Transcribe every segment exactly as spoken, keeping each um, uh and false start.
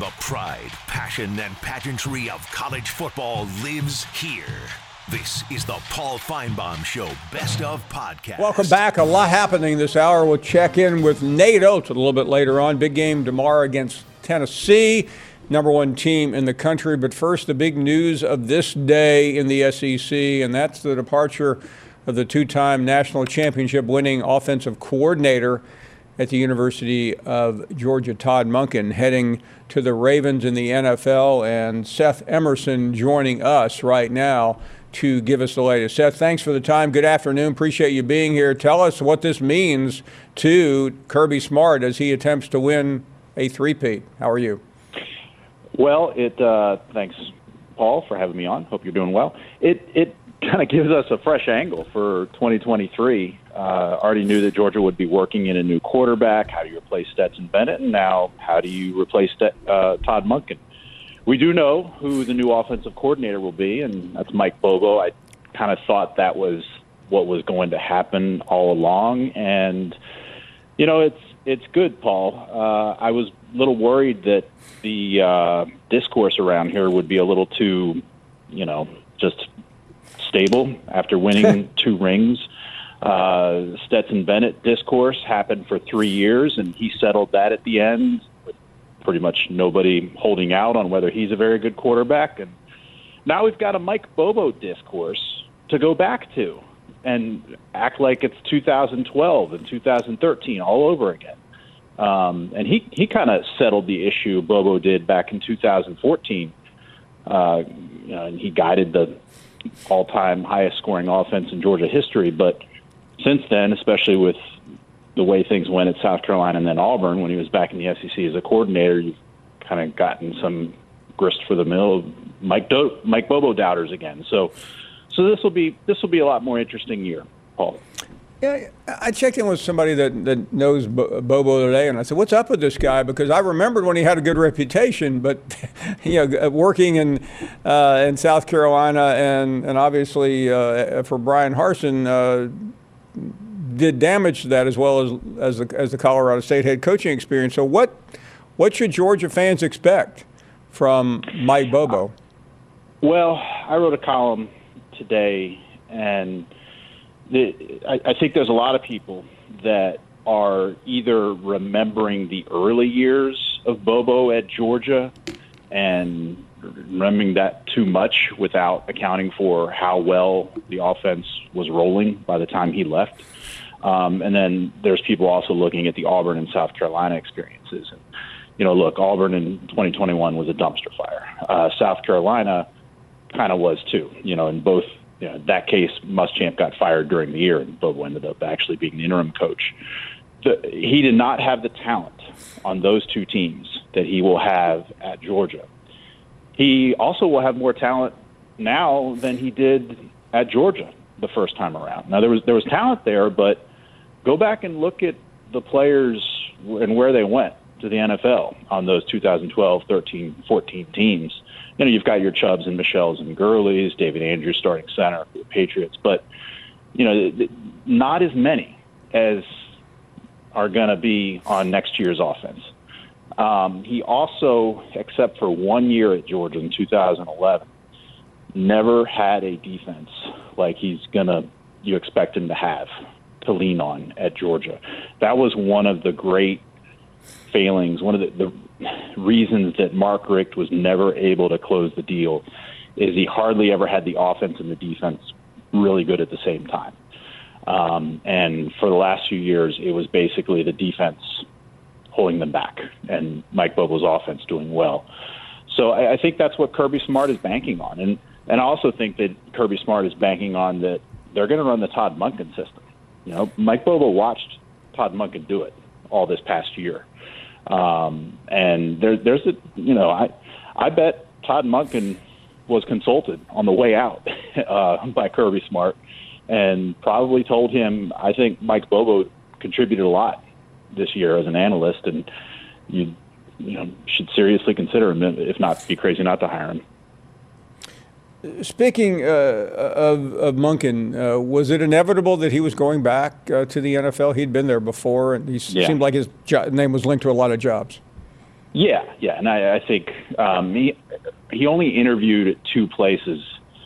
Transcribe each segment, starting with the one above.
The pride, passion, and pageantry of college football lives here. This is the Paul Finebaum Show Best of Podcast. Welcome back. A lot happening this hour. We'll check in with Nate Oates a little bit later on. Big game tomorrow against Tennessee, number one team in the country. But first, the big news of this day in the S E C, and that's the departure of the two-time national championship winning offensive coordinator at the University of Georgia, Todd Monken, heading to the Ravens in the N F L. And Seth Emerson joining us right now to give us the latest. Seth, thanks for the time. Good afternoon. Appreciate you being here. Tell us what this means to Kirby Smart as he attempts to win a three-peat. How are you? Well, it uh, thanks, Paul, for having me on. Hope you're doing well. It it kind of gives us a fresh angle for twenty twenty-three. Uh, already knew that Georgia would be working in a new quarterback. How do you replace Stetson Bennett? And now, how do you replace uh, Todd Monken? We do know who the new offensive coordinator will be, and that's Mike Bobo. I kind of thought that was what was going to happen all along. And, you know, it's it's good, Paul. Uh, I was a little worried that the uh, discourse around here would be a little too, you know, just stable after winning two rings. Uh, Stetson Bennett discourse happened for three years, and he settled that at the end, with pretty much nobody holding out on whether he's a very good quarterback. And now we've got a Mike Bobo discourse to go back to and act like it's two thousand twelve and two thousand thirteen all over again. Um, and he, he kind of settled the issue Bobo did back in two thousand fourteen. Uh, you know, and he guided the all-time highest-scoring offense in Georgia history. But since then, especially with the way things went at South Carolina and then Auburn, when he was back in the S E C as a coordinator, you've kind of gotten some grist for the mill of Mike Do- Mike Bobo doubters again. So, so this will be this will be a lot more interesting year, Paul. Yeah, I checked in with somebody that, that knows Bobo today, and I said, what's up with this guy? Because I remembered when he had a good reputation, but you know, working in uh, in South Carolina and, and obviously uh, for Brian Harsin uh, did damage to that as well as as the, as the Colorado State head coaching experience. So what what should Georgia fans expect from Mike Bobo? Well, I wrote a column today, and The, I, I think there's a lot of people that are either remembering the early years of Bobo at Georgia and remembering that too much without accounting for how well the offense was rolling by the time he left. Um, and then there's people also looking at the Auburn and South Carolina experiences. And, you know, look, Auburn in twenty twenty-one was a dumpster fire. Uh, South Carolina kind of was too, you know, in both. You know, in that case, Muschamp got fired during the year, and Bobo ended up actually being the interim coach. The, he did not have the talent on those two teams that he will have at Georgia. He also will have more talent now than he did at Georgia the first time around. Now, there was there was talent there, but go back and look at the players and where they went to the N F L on those two thousand twelve, thirteen, fourteen teams. You know, you've got your Chubbs and Michels and Gurleys, David Andrews starting center for the Patriots, but, you know, not as many as are going to be on next year's offense. Um, he also, except for one year at Georgia in two thousand eleven, never had a defense like he's going to, you expect him to have, to lean on at Georgia. That was one of the great failings, one of the, the reasons that Mark Richt was never able to close the deal is he hardly ever had the offense and the defense really good at the same time. Um, and for the last few years, it was basically the defense holding them back and Mike Bobo's offense doing well. So I, I think that's what Kirby Smart is banking on. And, and I also think that Kirby Smart is banking on that they're going to run the Todd Monken system. You know, Mike Bobo watched Todd Monken do it all this past year. Um, and there, there's a, you know, I, I bet Todd Monken was consulted on the way out uh, by Kirby Smart and probably told him, I think Mike Bobo contributed a lot this year as an analyst, and you, you know, should seriously consider him, if not be crazy not to hire him. Speaking uh, of, of Monken, uh, was it inevitable that he was going back uh, to the N F L? He'd been there before, and he yeah. seemed like his jo- name was linked to a lot of jobs. Yeah, yeah, and I, I think um, he he only interviewed at two places.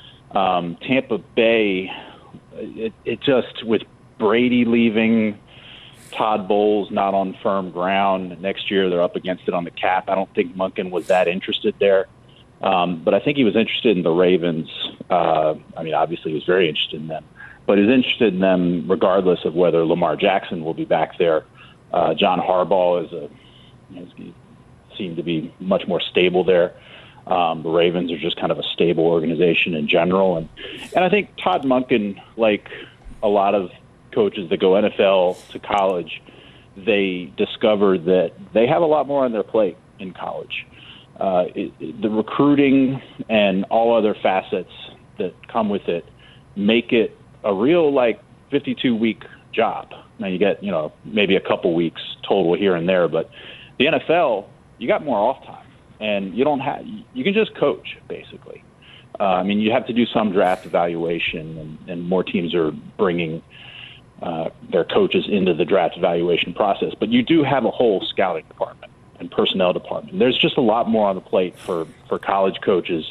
Um, Tampa Bay, it, it just with Brady leaving, Todd Bowles not on firm ground. Next year they're up against it on the cap. I don't think Monken was that interested there, um, but I think he was interested in the Ravens. Uh, I mean, obviously he was very interested in them, but he's interested in them regardless of whether Lamar Jackson will be back there. Uh, John Harbaugh is a is, seemed to be much more stable there. Um, the Ravens are just kind of a stable organization in general. And, and I think Todd Monken, like a lot of coaches that go N F L to college, they discover that they have a lot more on their plate in college. Uh, it, it, the recruiting and all other facets that come with it make it a real like fifty-two week job. Now you get, you know, maybe a couple weeks total here and there, but the N F L, you got more off time, and you don't have. You can just coach basically. Uh, I mean, you have to do some draft evaluation, and, and more teams are bringing uh, their coaches into the draft evaluation process. But you do have a whole scouting department and personnel department. There's just a lot more on the plate for, for college coaches,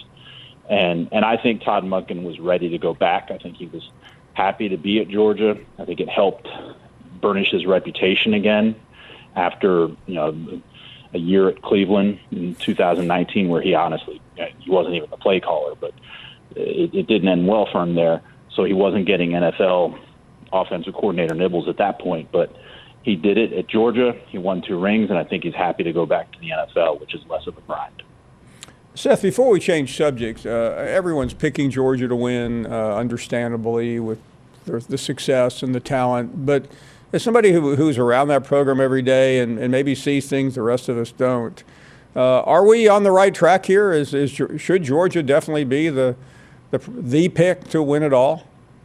and and I think Todd Monken was ready to go back. I think he was happy to be at Georgia. I think it helped burnish his reputation again after, you know, a year at Cleveland in two thousand nineteen, where he honestly, he wasn't even the play caller, but it, it didn't end well for him there. So he wasn't getting N F L offensive coordinator nibbles at that point, but he did it at Georgia. He won two rings, and I think he's happy to go back to the N F L, which is less of a grind. Seth, before we change subjects, uh, everyone's picking Georgia to win, uh, understandably, with the, the success and the talent, but as somebody who, who's around that program every day and, and maybe sees things the rest of us don't, uh, are we on the right track here? Is, is should Georgia definitely be the the, the pick to win it all?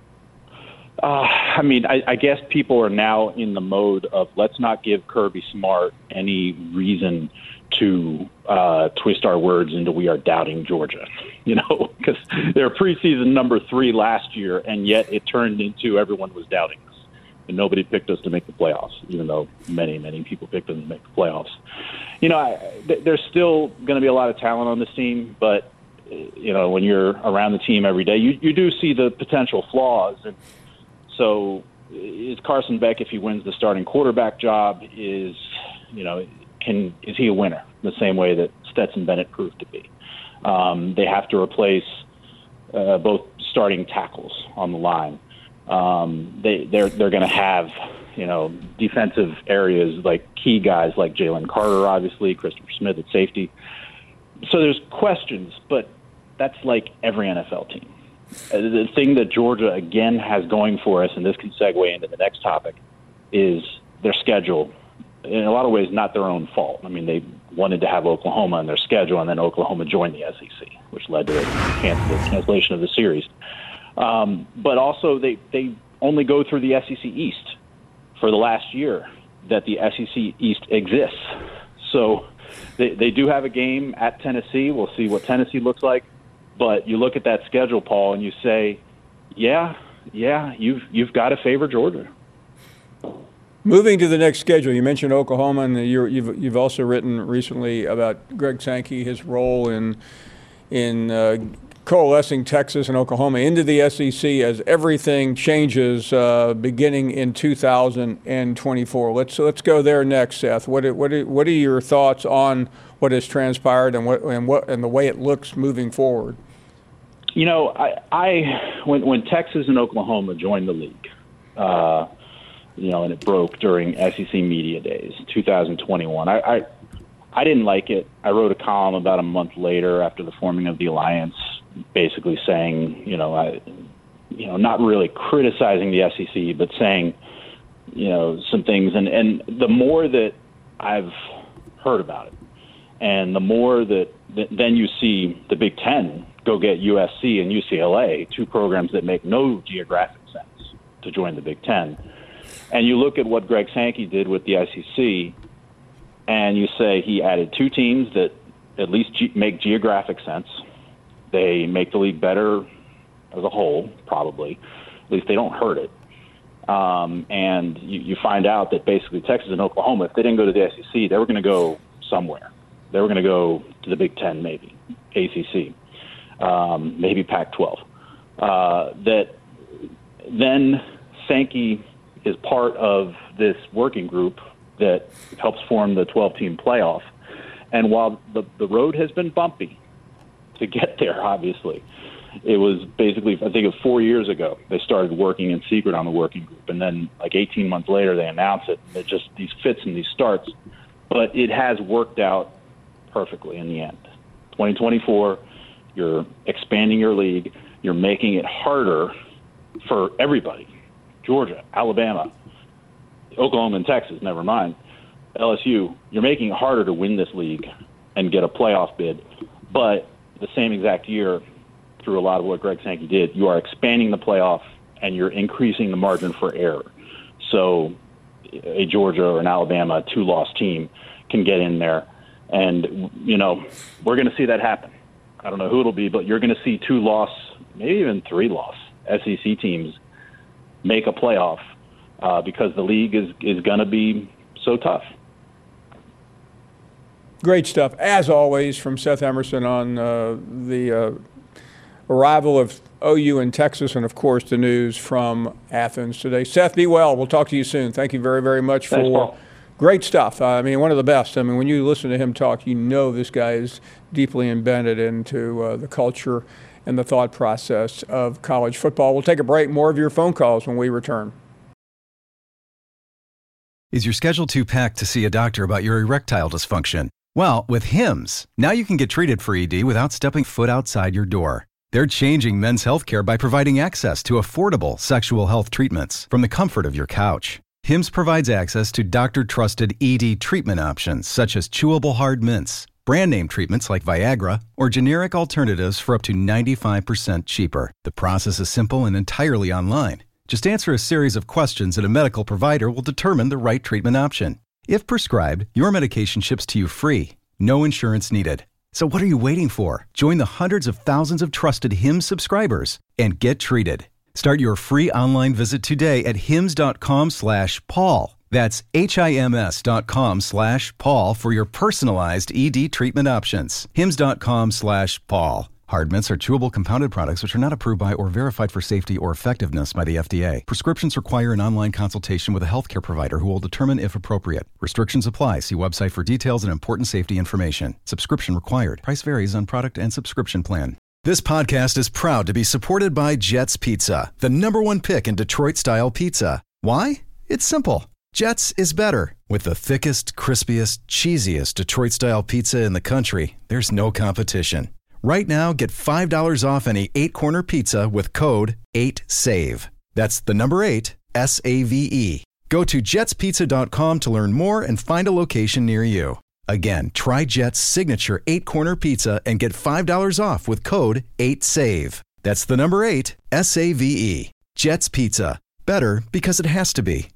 Uh, I mean, I, I guess people are now in the mode of let's not give Kirby Smart any reason to uh, twist our words into we are doubting Georgia, you know, because they're preseason number three last year, and yet it turned into everyone was doubting us. And nobody picked us to make the playoffs, even though many, many people picked them to make the playoffs. You know, I, th- there's still going to be a lot of talent on this team, but, you know, when you're around the team every day, you, you do see the potential flaws. And so is Carson Beck, if he wins the starting quarterback job, is, you know, can is he a winner the same way that Stetson Bennett proved to be? Um, they have to replace uh, both starting tackles on the line. Um, they, they're they're going to have, you know, defensive areas like key guys like Jalen Carter, obviously, Christopher Smith at safety. So there's questions, but that's like every N F L team. Uh, the thing that Georgia, again, has going for us, and this can segue into the next topic, is their schedule. In a lot of ways, not their own fault. I mean, they wanted to have Oklahoma in their schedule, and then Oklahoma joined the S E C, which led to the cancellation of the series. Um, but also, they, they only go through the S E C East for the last year that the S E C East exists. So they, they do have a game at Tennessee. We'll see what Tennessee looks like. But you look at that schedule, Paul, and you say, yeah, yeah, you've you've got to favor Georgia. Moving to the next schedule, you mentioned Oklahoma, and you're, you've you've also written recently about Greg Sankey, his role in in uh, coalescing Texas and Oklahoma into the S E C as everything changes uh, beginning in two thousand twenty-four. Let's let's go there next, Seth. What what what are your thoughts on what has transpired and what and what and the way it looks moving forward? You know, I, I when when Texas and Oklahoma joined the league, uh, you know, and it broke during S E C Media Days, two thousand twenty-one. I, I I didn't like it. I wrote a column about a month later after the forming of the alliance, basically saying, you know, I, you know, not really criticizing the S E C, but saying, you know, some things. And, and the more that I've heard about it, and the more that, that then you see the Big Ten go get U S C and U C L A, two programs that make no geographic sense to join the Big Ten. And you look at what Greg Sankey did with the S E C, and you say he added two teams that at least ge- make geographic sense. They make the league better as a whole, probably. At least they don't hurt it. Um, and you, you find out that basically Texas and Oklahoma, if they didn't go to the S E C, they were going to go somewhere. They were going to go to the Big Ten, maybe A C C, um, maybe Pac twelve. Uh, that then Sankey is part of this working group that helps form the twelve-team playoff. And while the, the road has been bumpy to get there, obviously, it was basically, I think it was four years ago, they started working in secret on the working group. And then like eighteen months later, they announced it. And it just, these fits and these starts. But it has worked out perfectly in the end. twenty twenty-four, you're expanding your league. You're making it harder for everybody. Georgia, Alabama, Oklahoma, and Texas, never mind. L S U, you're making it harder to win this league and get a playoff bid. But the same exact year, through a lot of what Greg Sankey did, you are expanding the playoff and you're increasing the margin for error. So a Georgia or an Alabama, a two-loss team, can get in there. And, you know, we're going to see that happen. I don't know who it'll be, but you're going to see two-loss, maybe even three-loss S E C teams make a playoff uh, because the league is, is going to be so tough. Great stuff, as always, from Seth Emerson on uh, the uh, arrival of O U in Texas and, of course, the news from Athens today. Seth, be well. We'll talk to you soon. Thank you very, very much for Thanks, great stuff. Uh, I mean, one of the best. I mean, when you listen to him talk, you know this guy is deeply embedded into uh, the culture and the thought process of college football. We'll take a break. More of your phone calls when we return. Is your schedule too packed to see a doctor about your erectile dysfunction? Well, with Hims, now you can get treated for E D without stepping foot outside your door. They're changing men's healthcare by providing access to affordable sexual health treatments from the comfort of your couch. Hims provides access to doctor-trusted E D treatment options such as chewable hard mints, brand name treatments like Viagra, or generic alternatives for up to ninety-five percent cheaper. The process is simple and entirely online. Just answer a series of questions and a medical provider will determine the right treatment option. If prescribed, your medication ships to you free, no insurance needed. So what are you waiting for? Join the hundreds of thousands of trusted Hims subscribers and get treated. Start your free online visit today at hims.com slash Paul. That's H-I-M-S dot com slash Paul for your personalized E D treatment options. Hims.com slash Paul. Hard mints are chewable compounded products which are not approved by or verified for safety or effectiveness by the F D A. Prescriptions require an online consultation with a healthcare provider who will determine if appropriate. Restrictions apply. See website for details and important safety information. Subscription required. Price varies on product and subscription plan. This podcast is proud to be supported by Jets Pizza, the number one pick in Detroit-style pizza. Why? It's simple. Jets is better. With the thickest, crispiest, cheesiest Detroit-style pizza in the country, there's no competition. Right now, get five dollars off any eight-corner pizza with code eight save. That's the number eight, S A V E. Go to jets pizza dot com to learn more and find a location near you. Again, try Jet's signature eight-corner pizza and get five dollars off with code eight save. That's the number eight, S A V E. Jet's Pizza. Better because it has to be.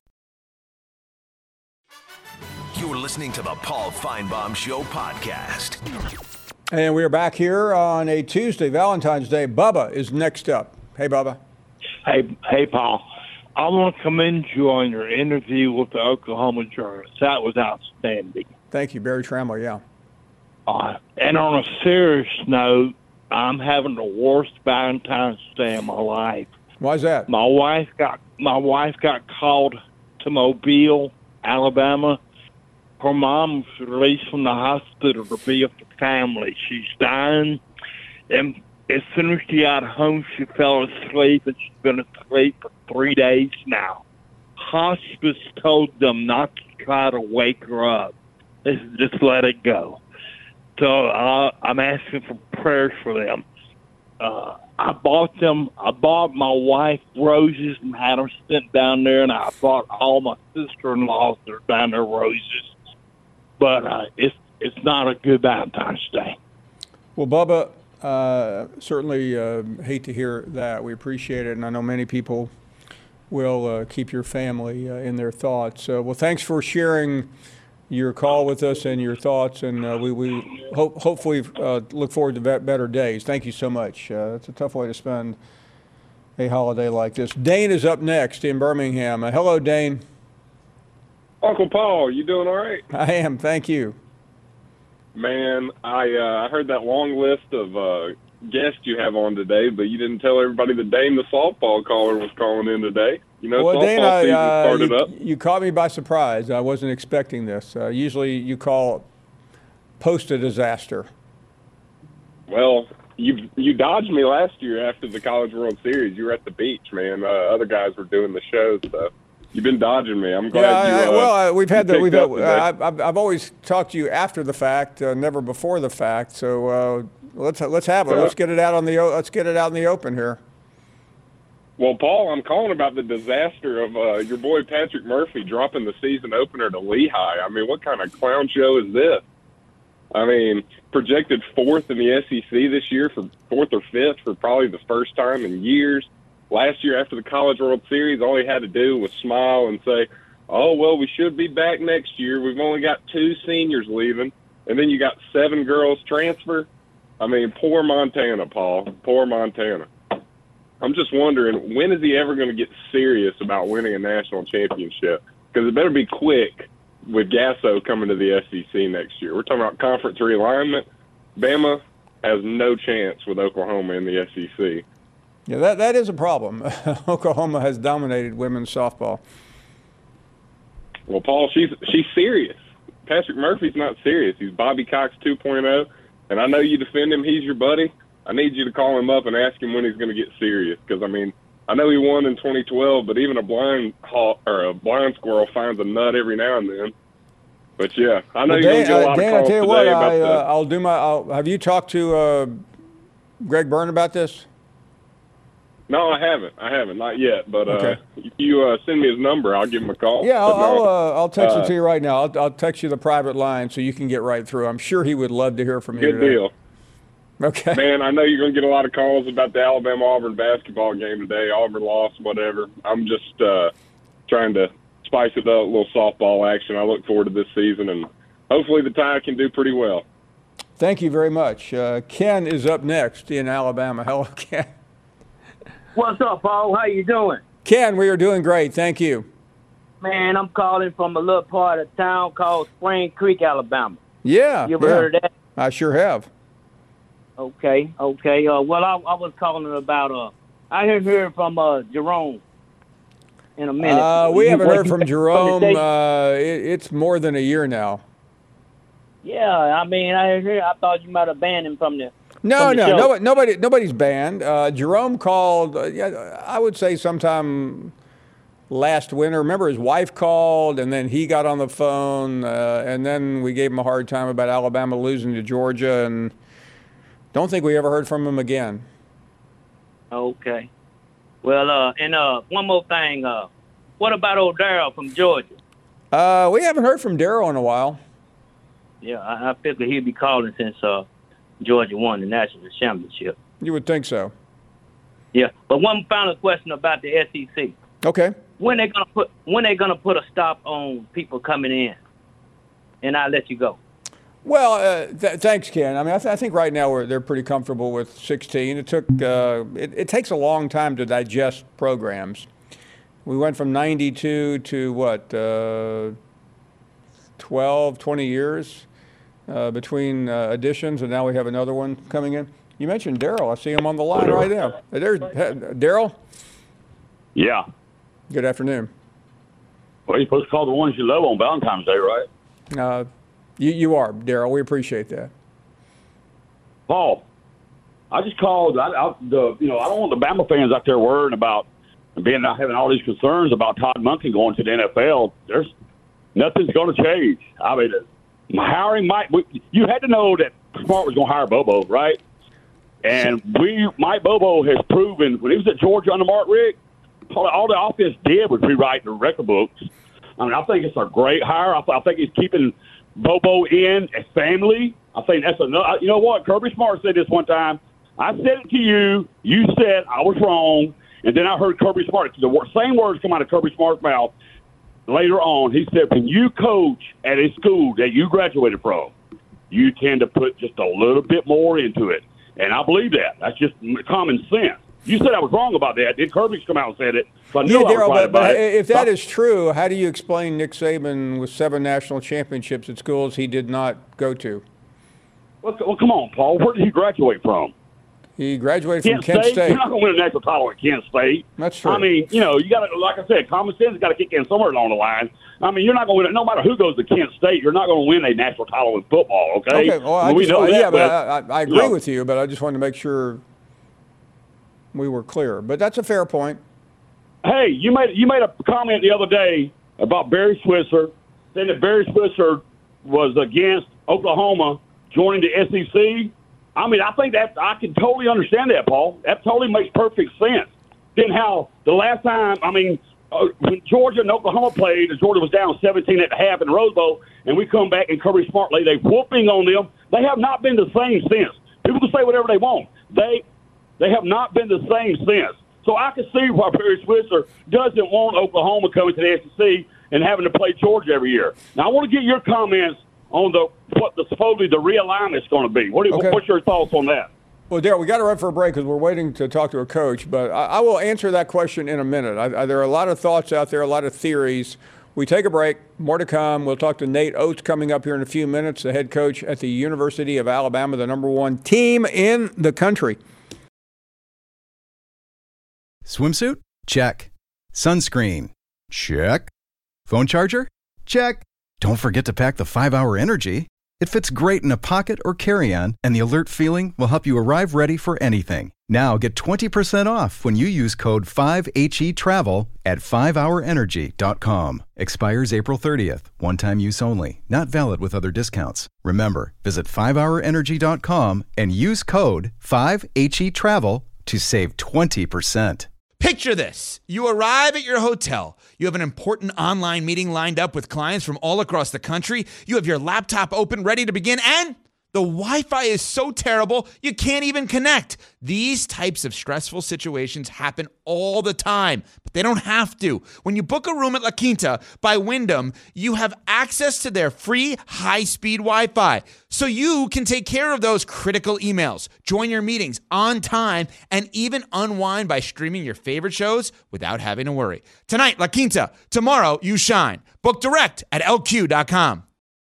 You're listening to the Paul Feinbaum Show podcast. And we are back here on a Tuesday, Valentine's Day. Bubba is next up. Hey, Bubba. Hey, hey, Paul. I want to commend you on your interview with the Oklahoma journalist. That was outstanding. Thank you, Barry Tramwell, yeah. Uh, and on a serious note, I'm having the worst Valentine's Day of my life. Why's that? My wife got my wife got called to Mobile, Alabama. Her mom was released from the hospital to be with the family. She's dying. And as soon as she got home, she fell asleep, and she's been asleep for three days now. Hospice told them not to try to wake her up. They said, just let it go. So uh, I'm asking for prayers for them. Uh, I bought them, I bought my wife roses and had them sent down there, and I bought all my sister-in-laws that are down there roses. But uh, it's it's not a good Valentine's Day. Well, Bubba, uh, certainly uh, hate to hear that. We appreciate it, and I know many people will uh, keep your family uh, in their thoughts. Uh, well, thanks for sharing your call with us and your thoughts, and uh, we, we hope, hopefully uh, look forward to better days. Thank you so much. Uh, it's a tough way to spend a holiday like this. Dane is up next in Birmingham. Uh, hello, Dane. Uncle Paul, you doing all right? I am, thank you. Man, I uh, I heard that long list of uh, guests you have on today, but you didn't tell everybody that Dane, the softball caller, was calling in today. You know, well, softball Dane, I, season uh, started you, up. You caught me by surprise. I wasn't expecting this. Uh, usually you call post a disaster. Well, you you dodged me last year after the College World Series. You were at the beach, man. Uh, other guys were doing the show, so you've been dodging me. I'm glad yeah, you. I, Uh, well, uh, we've had the we've had, up uh, I've, I've always talked to you after the fact, uh, never before the fact. So uh, let's let's have it. Let's get it out on the let's get it out in the open here. Well, Paul, I'm calling about the disaster of uh, your boy Patrick Murphy dropping the season opener to Lehigh. I mean, what kind of clown show is this? I mean, projected fourth in the S E C this year, for fourth or fifth for probably the first time in years. Last year after the College World Series, all he had to do was smile and say, oh, well, we should be back next year. We've only got two seniors leaving, and then you got seven girls transfer. I mean, poor Montana, Paul. Poor Montana. I'm just wondering, when is he ever going to get serious about winning a national championship? Because it better be quick with Gasso coming to the S E C next year. We're talking about conference realignment. Bama has no chance with Oklahoma in the S E C. Yeah, that, that is a problem. Oklahoma has dominated women's softball. Well, Paul, she's she's serious. Patrick Murphy's not serious. He's Bobby Cox two point oh, and I know you defend him. He's your buddy. I need you to call him up and ask him when he's going to get serious, because, I mean, I know he won in twenty twelve, but even a blind hawk, or a blind squirrel finds a nut every now and then. But, yeah, I know Well, you're Dan, going to get a lot uh, Dan, of I calls tell you today what, about I, the uh, I'll do my. I'll, have you talked to uh, Greg Byrne about this? No, I haven't. I haven't, not yet. But Okay. uh, if you uh, send me his number, I'll give him a call. Yeah, I'll But, no, I'll, uh, I'll text uh, it to you right now. I'll, I'll text you the private line so you can get right through. I'm sure he would love to hear from you Good today. deal. Okay. Man, I know you're going to get a lot of calls about the Alabama-Auburn basketball game today. Auburn lost, whatever. I'm just uh, trying to spice it up, a little softball action. I look forward to this season, and hopefully the Tide can do pretty well. Thank you very much. Uh, Ken is up next in Alabama. Hello, Ken. What's up, Paul? How you doing? Ken, we are doing great. Thank you. Man, I'm calling from a little part of town called Spring Creek, Alabama. Yeah. You ever yeah. heard of that? I sure have. Okay, okay. Uh, well, I, I was calling about, uh, I haven't heard from uh, Jerome in a minute. Uh, we You- haven't what heard you from think Jerome. the station? Uh, it, it's more than a year now. Yeah, I mean, I heard, I thought you might have banned him from the. No, from the no, show. nobody, nobody, nobody's banned. Uh, Jerome called. Uh, yeah, I would say sometime last winter. Remember, his wife called, and then he got on the phone, uh, and then we gave him a hard time about Alabama losing to Georgia, and don't think we ever heard from him again. Okay. Well, uh, and uh, one more thing. Uh, what about old Darryl from Georgia? Uh, we haven't heard from Darryl in a while. Yeah, I, I figured he'd be calling since uh, Georgia won the national championship. You would think so. Yeah, but one final question about the S E C. Okay. When they gonna put when they gonna put a stop on people coming in? And I'll let you go. Well, uh, th- thanks, Ken. I mean, I, th- I think right now we're, they're pretty comfortable with sixteen. It took uh, it, it takes a long time to digest programs. We went from ninety-two to what, uh, twelve, twenty years uh, between uh, additions, and now we have another one coming in. You mentioned Darryl. I see him on the line right now. There's Darryl. Yeah. Good afternoon. Well, you're supposed to call the ones you love on Valentine's Day, right? Uh, you you are Darryl. We appreciate that. Paul, I just called. I, I, the you know I don't want the Bama fans out there worrying about being having all these concerns about Todd Monken going to the N F L. There's nothing's going to change. I mean, hiring Mike. You had to know that Smart was going to hire Bobo, right? And we, Mike Bobo has proven when he was at Georgia under Mark Richt, all, all the offense did was rewrite the record books. I mean, I think it's a great hire. I, I think he's keeping Bobo in as family. I think that's another. You know what? Kirby Smart said this one time. I said it to you. You said I was wrong. And then I heard Kirby Smart. The same words come out of Kirby Smart's mouth later on. He said, when you coach at a school that you graduated from, you tend to put just a little bit more into it. And I believe that. That's just common sense. You said I was wrong about that. Then Kirby's come out and said it. So I knew Yeah, I was Darryl, right but, about but it. if that is true, how do you explain Nick Saban with seven national championships at schools he did not go to? Well, well, come on, Paul. Where did he graduate from? He graduated Kent from Kent State. State. You're not going to win a national title at Kent State. That's true. I mean, you know, you got to, like I said, common sense has got to kick in somewhere along the line. I mean, you're not going to win it. No matter who goes to Kent State, you're not going to win a national title in football, okay? Okay, well, I, I mean, we just, know yeah, that, but but, I, I agree you know. with you, but I just wanted to make sure we were clear. But that's a fair point. Hey, you made you made a comment the other day about Barry Switzer, saying that Barry Switzer was against Oklahoma joining the S E C. I mean, I think that I can totally understand that, Paul. That totally makes perfect sense. Then how the last time, I mean, uh, when Georgia and Oklahoma played, and Georgia was down seventeen at the half in the Rose Bowl, and we come back and Kirby Smart laid a whooping on them. They have not been the same since. People can say whatever they want. They they have not been the same since. So I can see why Barry Switzer doesn't want Oklahoma coming to the S E C and having to play Georgia every year. Now, I want to get your comments on the what the supposedly the realignment is going to be. What, Okay. What's your thoughts on that? Well, Darryl, we got to run for a break because we're waiting to talk to a coach, but I, I will answer that question in a minute. I, I, there are a lot of thoughts out there, a lot of theories. We take a break. More to come. We'll talk to Nate Oates coming up here in a few minutes, the head coach at the University of Alabama, the number one team in the country. Swimsuit? Check. Sunscreen? Check. Phone charger? Check. Don't forget to pack the five hour Energy. It fits great in a pocket or carry-on, and the alert feeling will help you arrive ready for anything. Now get twenty percent off when you use code five H E travel at five hour energy dot com. Expires April thirtieth. One-time use only. Not valid with other discounts. Remember, visit five hour energy dot com and use code five H E travel to save twenty percent. Picture this. You arrive at your hotel. You have an important online meeting lined up with clients from all across the country. You have your laptop open, ready to begin, and the Wi-Fi is so terrible, you can't even connect. These types of stressful situations happen all the time, but they don't have to. When you book a room at La Quinta by Wyndham, you have access to their free high-speed Wi-Fi, so you can take care of those critical emails, join your meetings on time, and even unwind by streaming your favorite shows without having to worry. Tonight, La Quinta. Tomorrow, you shine. Book direct at L Q dot com.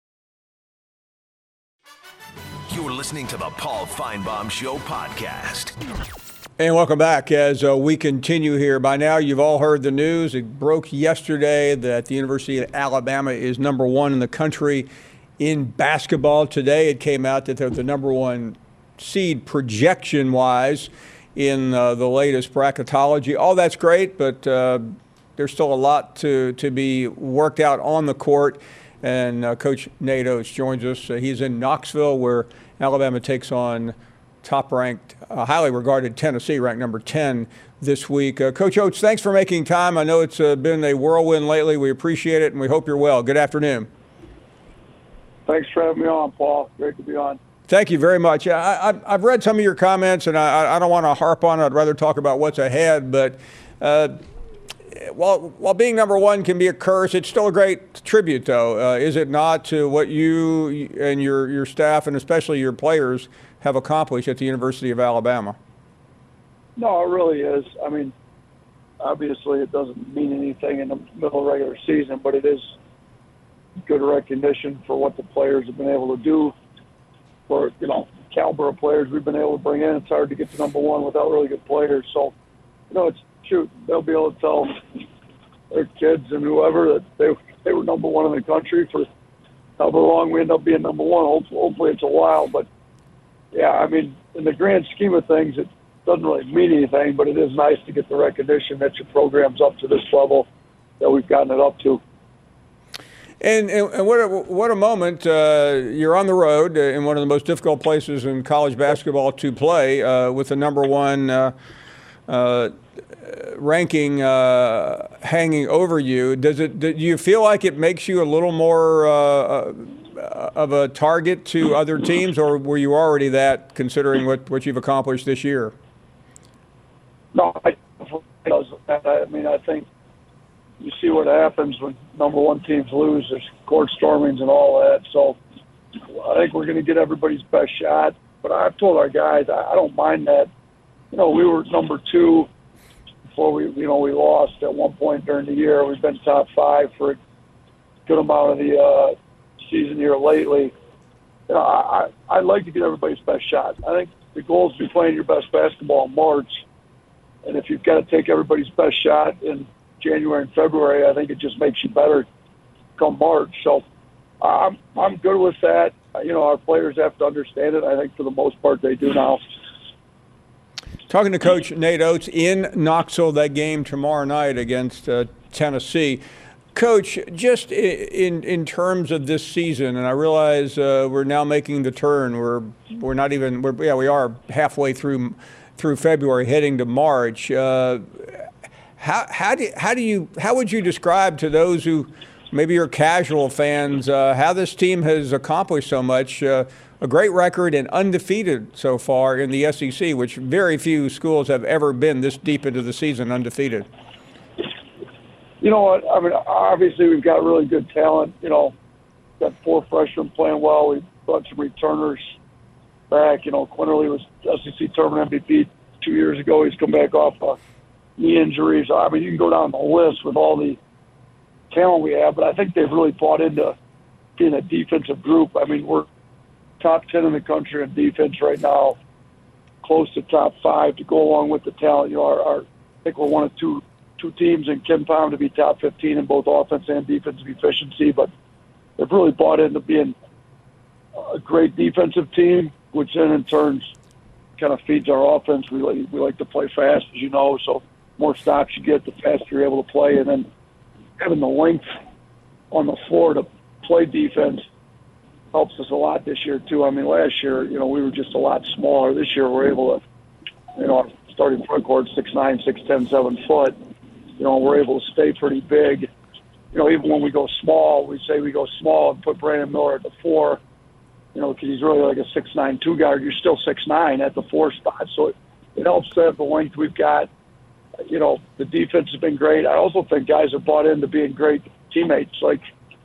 You're listening to the Paul Feinbaum Show podcast. And welcome back as uh, we continue here. By now, you've all heard the news. It broke yesterday that the University of Alabama is number one in the country in basketball. Today, it came out that they're the number one seed projection-wise in uh, the latest bracketology. All that's great, but uh, there's still a lot to, to be worked out on the court. And uh, Coach Nate Oates joins us. Uh, he's in Knoxville, where Alabama takes on top-ranked, uh, highly regarded Tennessee, ranked number ten this week. Uh, Coach Oates, thanks for making time. I know it's uh, been a whirlwind lately. We appreciate it, and we hope you're well. Good afternoon. Thanks for having me on, Paul. Great to be on. Thank you very much. I, I, I've read some of your comments, and I, I don't want to harp on it. I'd rather talk about what's ahead, but uh, While, while being number one can be a curse, it's still a great tribute, though, uh, is it not, to what you and your, your staff and especially your players have accomplished at the University of Alabama? No, it really is. I mean, obviously it doesn't mean anything in the middle of the regular season, but it is good recognition for what the players have been able to do. For, you know, caliber of players we've been able to bring in. It's hard to get to number one without really good players. So, you know, it's shoot, they'll be able to tell their kids and whoever that they they were number one in the country for however long we end up being number one. Hopefully, hopefully it's a while. But, yeah, I mean, in the grand scheme of things, it doesn't really mean anything, but it is nice to get the recognition that your program's up to this level that we've gotten it up to. And, and, and what, a, what a moment. Uh, you're on the road in one of the most difficult places in college basketball to play uh, with the number one uh, uh, ranking uh, hanging over you. Does it? Do you feel like it makes you a little more uh, of a target to other teams, or were you already that, considering what, what you've accomplished this year? No, I, I mean, I think you see what happens when number one teams lose. There's court stormings and all that. So I think we're going to get everybody's best shot. But I've told our guys I, I don't mind that. You know, we were number two before we, you know, we lost at one point during the year. We've been top five for a good amount of the uh, season here lately. you know, I, I, I'd like to get everybody's best shot. I think the goal is to be playing your best basketball in March. And if you've got to take everybody's best shot in January and February, I think it just makes you better come March. So I'm, I'm good with that. You know, our players have to understand it. I think for the most part they do now. Talking to Coach Nate Oates in Knoxville, that game tomorrow night against uh, Tennessee. Coach, just in in terms of this season, and I realize uh, we're now making the turn. We're we're not even we're, yeah we are halfway through through February, heading to March. Uh, how how do how do you how would you describe to those who maybe are casual fans uh, how this team has accomplished so much? Uh, a great record and undefeated so far in the S E C, which very few schools have ever been this deep into the season undefeated. You know what? I mean, obviously we've got really good talent. You know, got four freshmen playing well. We brought some returners back. You know, Quinterly was S E C tournament M V P two years ago. He's come back off uh, knee injuries. I mean, you can go down the list with all the talent we have, but I think they've really bought into being a defensive group. I mean, we're top ten in the country in defense right now, close to top five to go along with the talent. You know, our, our I think we're one of two two teams in KenPom to be top fifteen in both offense and defensive efficiency, but they've really bought into being a great defensive team, which then in turn kind of feeds our offense. We like, we like to play fast, as you know, so more stops you get, the faster you're able to play, and then having the length on the floor to play defense helps us a lot this year, too. I mean, last year, you know, we were just a lot smaller. This year we're able to, you know, starting front court, six nine, six ten, seven foot. You know, we're able to stay pretty big. You know, even when we go small, we say we go small and put Brandon Miller at the four, you know, because he's really like a six nine two guard. You're still six nine at the four spot. So it, it helps to have the length we've got. You know, the defense has been great. I also think guys have bought into being great teammates. Like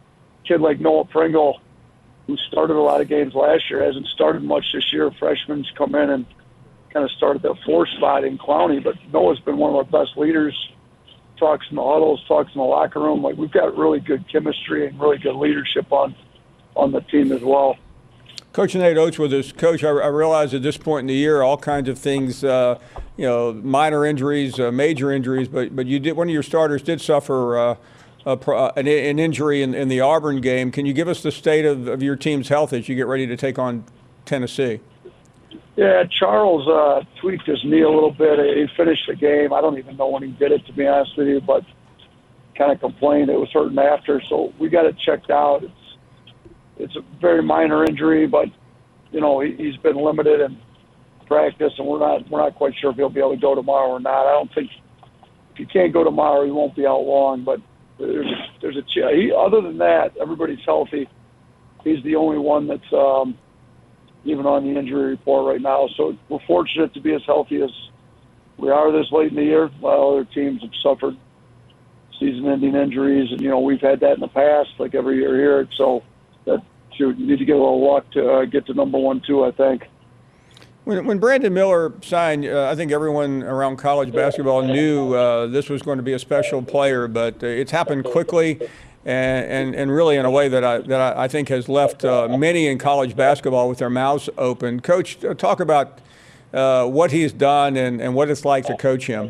a kid like Noah Pringle, who started a lot of games last year, hasn't started much this year. Freshmen's come in and kind of started that four spot in Clowney. But Noah's been one of our best leaders. Talks in the huddles, talks in the locker room. Like, we've got really good chemistry and really good leadership on on the team as well. Coach Nate Oates with us. Coach, I, I realize at this point in the year, all kinds of things, uh, you know, minor injuries, uh, major injuries, but but you did one of your starters did suffer uh, a, an, an injury in, in the Auburn game. Can you give us the state of, of your team's health as you get ready to take on Tennessee? Yeah, Charles uh, tweaked his knee a little bit. He finished the game. I don't even know when he did it, to be honest with you, but kind of complained it was hurting after. So we got it checked out. It's it's a very minor injury, but you know he, he's been limited in practice, and we're not we're not quite sure if he'll be able to go tomorrow or not. I don't think if he can't go tomorrow, he won't be out long. But there's a, there's a he, other than that, everybody's healthy. He's the only one that's um, even on the injury report right now. So we're fortunate to be as healthy as we are this late in the year, while other teams have suffered season-ending injuries. And, you know, we've had that in the past, like every year here. So that you need to get a little luck to uh, get to number one, too, I think. When, when Brandon Miller signed, uh, I think everyone around college basketball knew uh, this was going to be a special player, but uh, it's happened quickly. And, and and really in a way that I that I think has left uh, many in college basketball with their mouths open. Coach, talk about uh, what he's done and, and what it's like to coach him.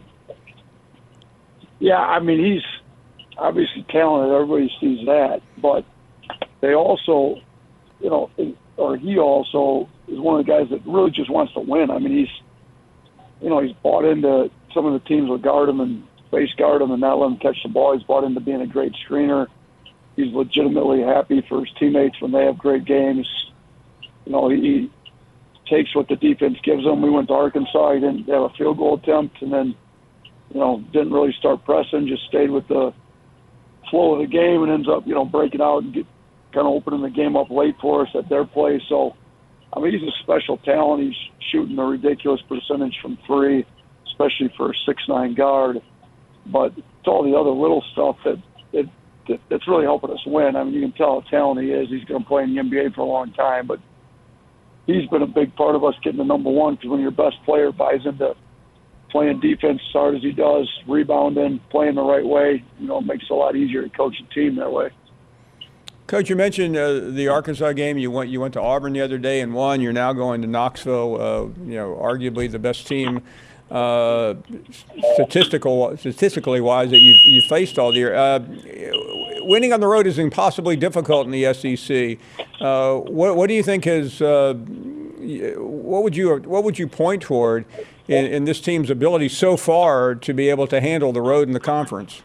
Yeah, I mean, he's obviously talented. Everybody sees that. But they also, you know, or he also is one of the guys that really just wants to win. I mean, he's, you know, he's bought into some of the teams will guard him and face guard him and not let him catch the ball. He's bought into being a great screener. He's legitimately happy for his teammates when they have great games. You know, he, he takes what the defense gives him. We went to Arkansas. He didn't have a field goal attempt, and then, you know, didn't really start pressing, just stayed with the flow of the game and ends up, you know, breaking out and get, kind of opening the game up late for us at their place. So, I mean, he's a special talent. He's shooting a ridiculous percentage from three, especially for a six nine guard. But it's all the other little stuff that, that, that that's really helping us win. I mean, you can tell how talented he is. He's going to play in the N B A for a long time. But he's been a big part of us getting the number one, because when your best player buys into playing defense as hard as he does, rebounding, playing the right way, you know, it makes it a lot easier to coach a team that way. Coach, you mentioned uh, the Arkansas game. You went you went to Auburn the other day and won. You're now going to Knoxville. Uh, you know, arguably the best team, uh, statistical statistically wise, that you you faced all year. Uh, winning on the road is impossibly difficult in the S E C. Uh, what what do you think is uh, what would you what would you point toward in, in this team's ability so far to be able to handle the road in the conference?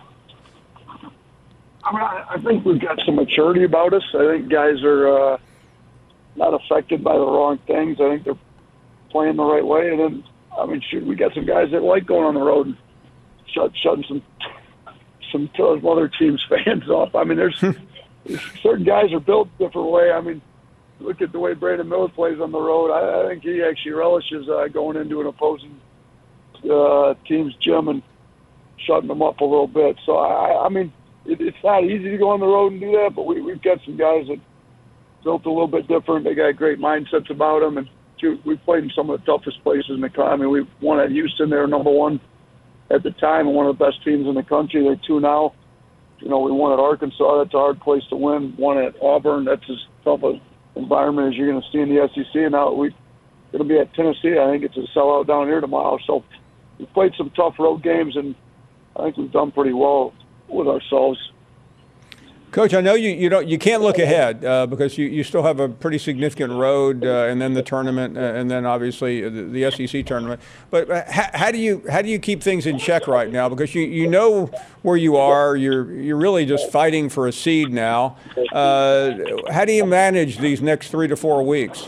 I mean, I, I think we've got some maturity about us. I think guys are uh, not affected by the wrong things. I think they're playing the right way. And then, I mean, shoot, we got some guys that like going on the road and shut, shutting some some other teams' fans off. I mean, there's certain guys are built a different way. I mean, look at the way Brandon Miller plays on the road. I, I think he actually relishes uh, going into an opposing uh, team's gym and shutting them up a little bit. So, I, I mean, it, it's not easy to go on the road and do that, but we, we've got some guys that built a little bit different. They got great mindsets about them, and shoot, we played in some of the toughest places in the country. I mean, we won at Houston. They were number one at the time and one of the best teams in the country. They're two now. You know, we won at Arkansas. That's a hard place to win. Won at Auburn. That's as tough an environment as you're going to see in the S E C. And now we're going to be at Tennessee. I think it's a sellout down here tomorrow. So we've played some tough road games, and I think we've done pretty well with ourselves. Coach, I know you, you don't you can't look ahead uh, because you, you still have a pretty significant road uh, and then the tournament uh, and then obviously the, the S E C tournament. But uh, how, how do you how do you keep things in check right now? Because you, you know where you are. You're you're really just fighting for a seed now. Uh, how do you manage these next three to four weeks?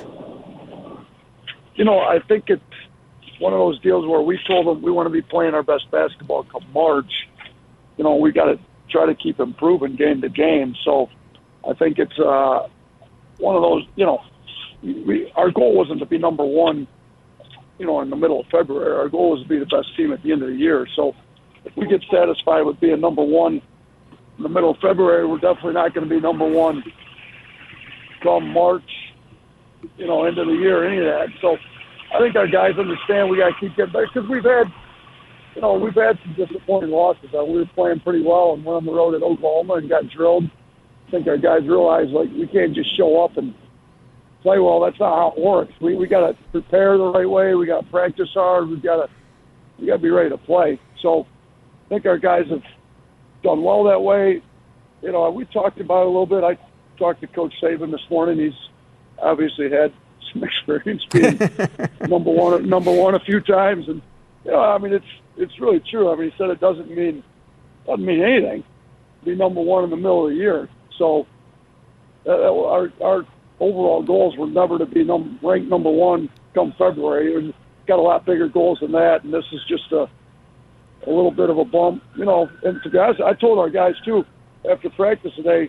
You know, I think it's one of those deals where we told them we want to be playing our best basketball come March. You know, we got to try to keep improving game to game. So I think it's uh, one of those, you know, we, our goal wasn't to be number one, you know, in the middle of February. Our goal was to be the best team at the end of the year. So if we get satisfied with being number one in the middle of February, we're definitely not going to be number one come March, you know, end of the year, any of that. So I think our guys understand we got to keep getting better because we've had, you know, we've had some disappointing losses. Uh, we were playing pretty well and went on the road at Oklahoma and got drilled. I think our guys realized, like, we can't just show up and play well. That's not how it works. We we got to prepare the right way. We got to practice hard. We got to we got to be ready to play. So I think our guys have done well that way. You know, we talked about it a little bit. I talked to Coach Saban this morning. He's obviously had some experience being number one number one a few times, and you know, I mean, it's it's really true. I mean, he said it doesn't mean doesn't mean anything to be number one in the middle of the year. So uh, our our overall goals were never to be num- ranked number one come February. We've got a lot bigger goals than that, and this is just a a little bit of a bump, you know. And to be honest, I told our guys too after practice today,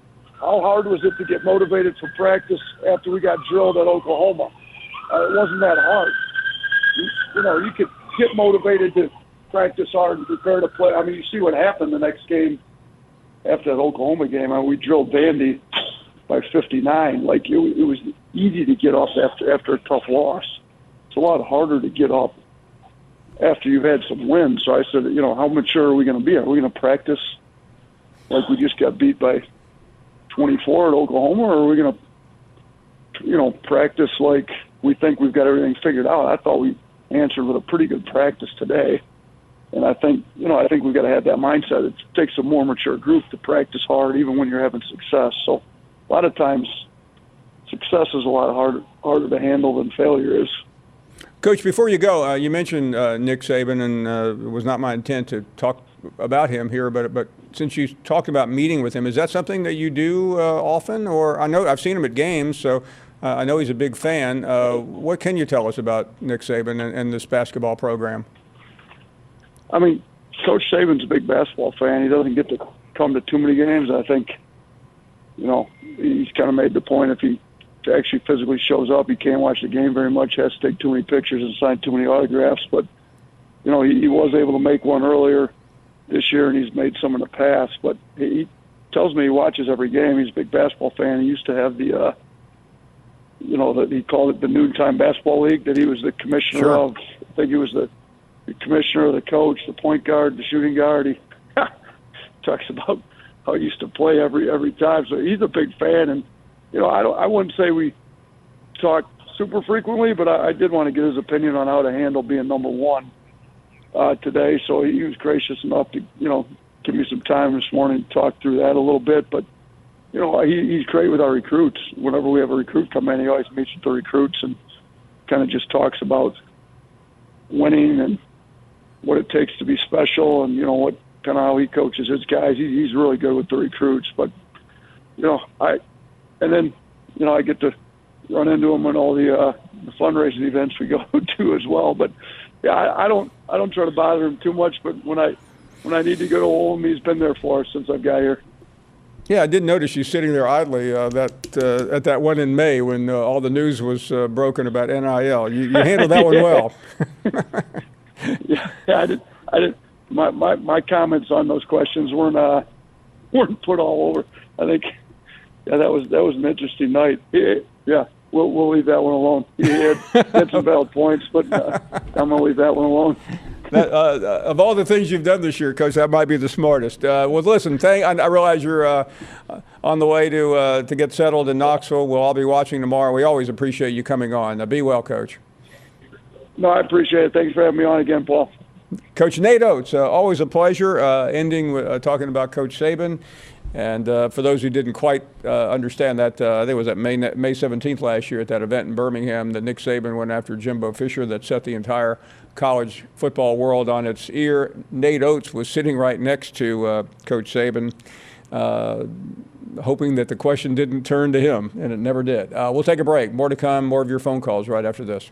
how hard was it to get motivated for practice after we got drilled at Oklahoma? Uh, it wasn't that hard. You, you know, you could get motivated to practice hard and prepare to play. I mean, you see what happened the next game after that Oklahoma game. I mean, we drilled Vandy by fifty-nine. Like, it, it was easy to get up after after a tough loss. It's a lot harder to get up after you've had some wins. So I said, you know, how mature are we going to be? Are we going to practice like we just got beat by twenty-four at Oklahoma, or are we going to, you know, practice like we think we've got everything figured out? I thought we answered with a pretty good practice today. And I think, you know, I think we've got to have that mindset. It takes a more mature group to practice hard, even when you're having success. So a lot of times success is a lot harder, harder to handle than failure is. Coach, before you go, uh, you mentioned uh, Nick Saban, and uh, it was not my intent to talk about him here, but but since you talked about meeting with him, is that something that you do uh, often? Or I know I've seen him at games, so uh, I know he's a big fan. Uh, what can you tell us about Nick Saban and, and this basketball program? I mean, Coach Saban's a big basketball fan. He doesn't get to come to too many games. I think, you know, he's kind of made the point if he actually physically shows up, he can't watch the game very much, has to take too many pictures and sign too many autographs. But, you know, he, he was able to make one earlier this year, and he's made some in the past. But he tells me he watches every game. He's a big basketball fan. He used to have the, uh, you know, the, he called it the Noontime Basketball League that he was the commissioner Sure. of. I think he was the, the commissioner, the coach, the point guard, the shooting guard. He talks about I used to play every every time. So he's a big fan, and you know, I don't, I wouldn't say we talk super frequently, but I, I did want to get his opinion on how to handle being number one uh, today. So he was gracious enough to, you know, give me some time this morning to talk through that a little bit. But you know, he, he's great with our recruits. Whenever we have a recruit come in, he always meets with the recruits and kind of just talks about winning and what it takes to be special, and you know what kind of how he coaches his guys. He, he's really good with the recruits. But you know, I and then you know I get to run into him in all the, uh, the fundraising events we go to as well. But yeah, I, I don't I don't try to bother him too much. But when I when I need to go to him, he's been there for us since I've got here. Yeah, I did notice you sitting there idly uh, that uh, at that one in May when uh, all the news was uh, broken about N I L. You, you handled that one well. yeah, I did. I did. My, my my comments on those questions weren't uh, weren't put all over. I think yeah, that was that was an interesting night. Yeah, yeah we'll we'll leave that one alone. He had, had some valid points, but uh, I'm gonna leave that one alone. That, uh, of all the things you've done this year, Coach, that might be the smartest. Uh, well, listen, thank, I, I realize you're uh, on the way to uh, to get settled in Knoxville. We'll all be watching tomorrow. We always appreciate you coming on. Uh, be well, Coach. No, I appreciate it. Thanks for having me on again, Paul. Coach Nate Oates, uh, always a pleasure. Uh, ending with uh, talking about Coach Saban. And uh, for those who didn't quite uh, understand that, uh, I think it was at May, May seventeenth last year at that event in Birmingham that Nick Saban went after Jimbo Fisher that set the entire college football world on its ear. Nate Oates was sitting right next to uh, Coach Saban, uh, hoping that the question didn't turn to him, and it never did. Uh, we'll take a break. More to come, more of your phone calls right after this.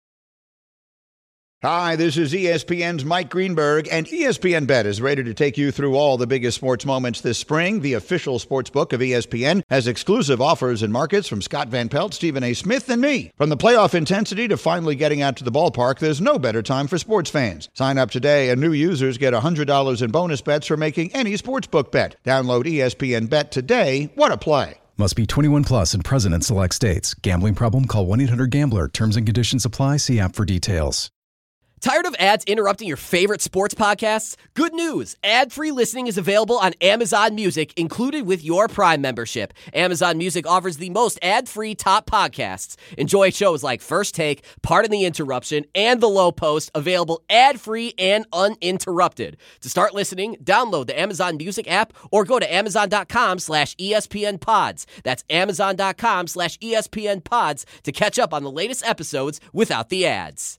Hi, this is E S P N's Mike Greenberg, and E S P N Bet is ready to take you through all the biggest sports moments this spring. The official sports book of E S P N has exclusive offers and markets from Scott Van Pelt, Stephen A. Smith, and me. From the playoff intensity to finally getting out to the ballpark, there's no better time for sports fans. Sign up today, and new users get one hundred dollars in bonus bets for making any sportsbook bet. Download E S P N Bet today. What a play. Must be twenty-one plus and present in select states. Gambling problem? Call one eight hundred gambler. Terms and conditions apply. See app for details. Tired of ads interrupting your favorite sports podcasts? Good news! Ad-free listening is available on Amazon Music, included with your Prime membership. Amazon Music offers the most ad-free top podcasts. Enjoy shows like First Take, Pardon the Interruption, and The Low Post, available ad-free and uninterrupted. To start listening, download the Amazon Music app or go to amazon.com slash ESPN pods. That's amazon.com slash ESPN pods to catch up on the latest episodes without the ads.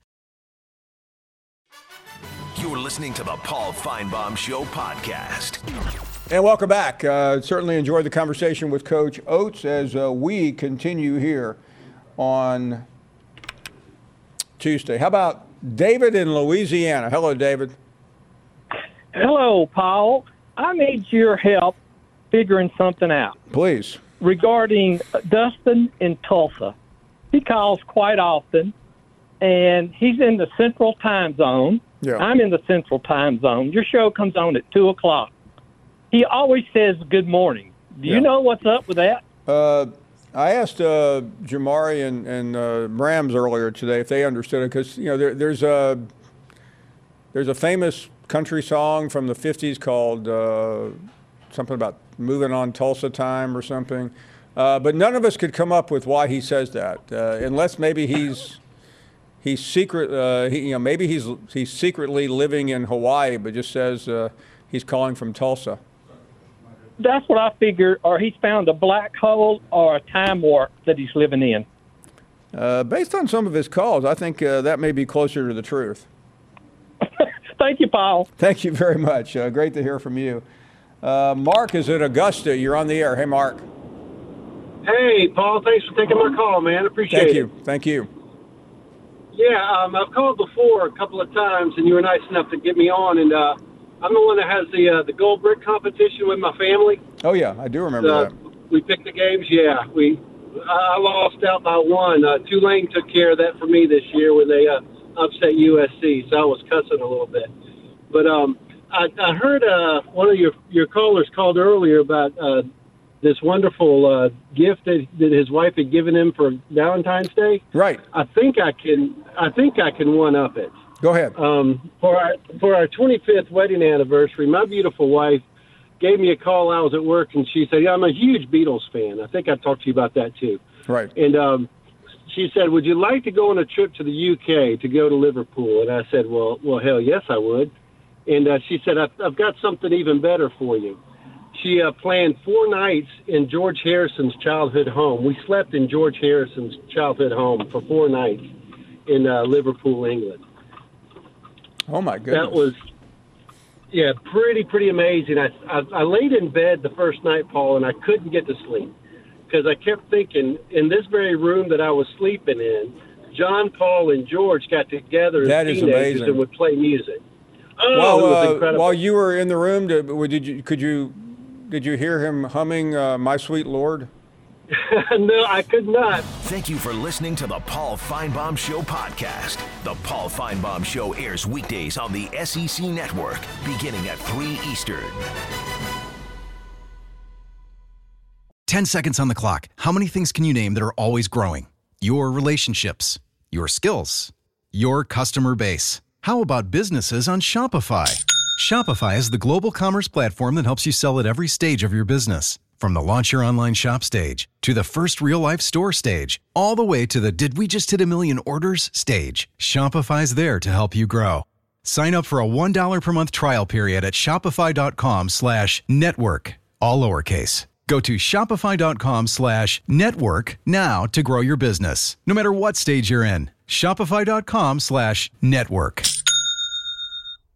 You're listening to the Paul Feinbaum Show podcast. And welcome back. Uh, certainly enjoyed the conversation with Coach Oates as uh, we continue here on Tuesday. How about David in Louisiana? Hello, David. Hello, Paul. I need your help figuring something out. Please. Regarding Dustin in Tulsa. He calls quite often, and he's in the Central Time Zone. Yeah. I'm in the Central Time Zone. Your show comes on at two o'clock. He always says good morning. Do Yeah. you know what's up with that? Uh, I asked uh, Jamari and, and uh, Rams earlier today if they understood it, because you know there, there's a there's a famous country song from the fifties called uh, something about moving on Tulsa time or something, uh, but none of us could come up with why he says that, uh, unless maybe he's he's secret. Uh, he, you know, maybe he's he's secretly living in Hawaii, but just says uh, he's calling from Tulsa. That's what I figured, or he's found a black hole or a time warp that he's living in. Uh, based on some of his calls, I think uh, that may be closer to the truth. Thank you, Paul. Thank you very much. Uh, great to hear from you. Uh, Mark is at Augusta. You're on the air. Hey, Mark. Hey, Paul. Thanks for taking my call, man. Appreciate Thank it. you. Thank you. Yeah, um, I've called before a couple of times, and you were nice enough to get me on. And uh, I'm the one that has the uh, the gold brick competition with my family. Oh yeah, I do remember uh, that. We picked the games. Yeah, we. I lost out by one. Uh, Tulane took care of that for me this year when they uh, upset U S C, so I was cussing a little bit. But um, I, I heard uh, one of your your callers called earlier about uh, this wonderful uh, gift that, that his wife had given him for Valentine's Day. Right. I think I can. I think I can one up it. Go ahead. Um, for our for our twenty-fifth wedding anniversary, my beautiful wife gave me a call. I was at work, and she said, yeah, I'm a huge Beatles fan. I think I talked to you about that, too. Right. And um, she said, would you like to go on a trip to the U K to go to Liverpool? And I said, well, well, hell yes, I would. And uh, she said, I've, I've got something even better for you. She uh, planned four nights in George Harrison's childhood home. We slept in George Harrison's childhood home for four nights in uh, Liverpool, England. Oh, my goodness. That was, yeah, pretty, pretty amazing. I, I, I laid in bed the first night, Paul, and I couldn't get to sleep because I kept thinking, in this very room that I was sleeping in, John, Paul, and George got together that as is teenagers amazing. and would play music. Oh, well, it was uh, incredible. while you were in the room, did, did you could you did you hear him humming uh, "My Sweet Lord"? No, I could not. Thank you for listening to the Paul Feinbaum Show podcast. The Paul Feinbaum Show airs weekdays on the S E C Network, beginning at three Eastern. ten seconds on the clock. How many things can you name that are always growing? Your relationships, your skills, your customer base. How about businesses on Shopify? Shopify is the global commerce platform that helps you sell at every stage of your business. From the launch your online shop stage, to the first real-life store stage, all the way to the did we just hit a million orders stage, Shopify's there to help you grow. Sign up for a one dollar per month trial period at shopify.com slash network, all lowercase. Go to shopify.com slash network now to grow your business, no matter what stage you're in. Shopify.com slash network.